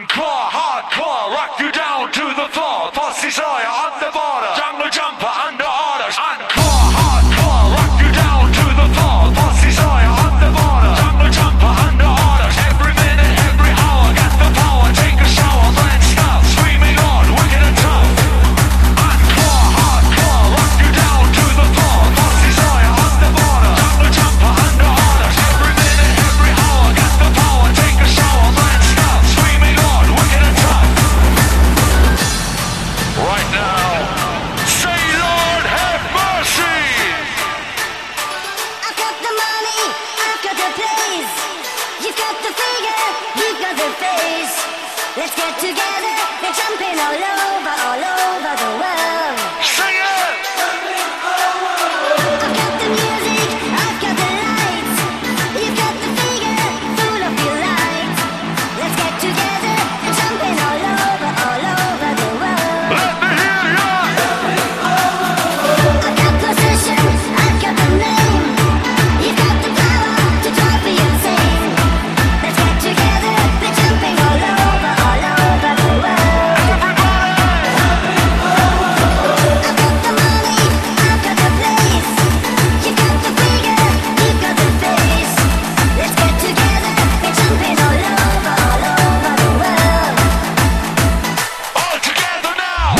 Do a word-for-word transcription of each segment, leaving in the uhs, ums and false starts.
Encore, hardcore, rock you down to the floor. Pussy Sawyer on the border, jungle jumper under orders. Encore, hardcore, rock you down to the floor. Pussy Sawyer on the border, jungle jumper under orders. Every minute, every hour, got the power. Take a shower, then stop, screaming on, wicked and tough. Encore, hardcore, rock you down to the floor. Pussy Sawyer on the border, jungle jumper under orders. Every minute, every hour, got the power. Take a shower, then stop, screaming on, wicked and tough. Right now, say Lord have mercy. I've got the money, I've got the place. You've got the figure, you've got the face. Let's get together and jumping all over, all over the world. Sing it. I've got the music, I've got the lights. You've got the figure, full of delight. Let's get together and jumping all over, all over the world. Let me hear ya. I've got possession, I've got the name. You've got the power to drive me insane. Let's get together, we're jumping all over, all over the world. I've got the money, I've got the place. You've got the figure, you've got the face. Let's get together, we're jumping all over, all over the world. All together now.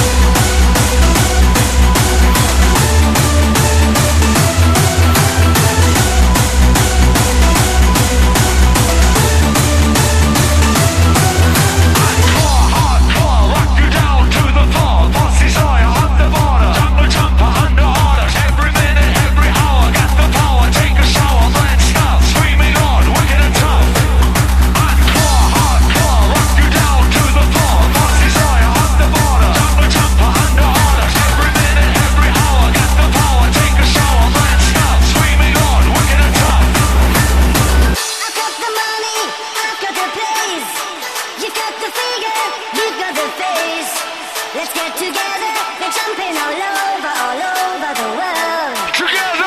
Hardcore, hardcore, rock you down to the floor. Pussy Sawyer on the border, jungle jumper under orders. Every minute, every hour, got the power. Take a shower, then stop, screaming on, wicked and tough. Hardcore, hardcore, rock you down to the floor. Pussy Sawyer on the border, jungle jumper under orders. Every minute, every hour, got the power. Take a shower, then stop, screaming on, wicked and tough. I've got the money, I've got the place. You've got the figure, you've got the face. Let's get together, we're jumping all over, all over the world. Together.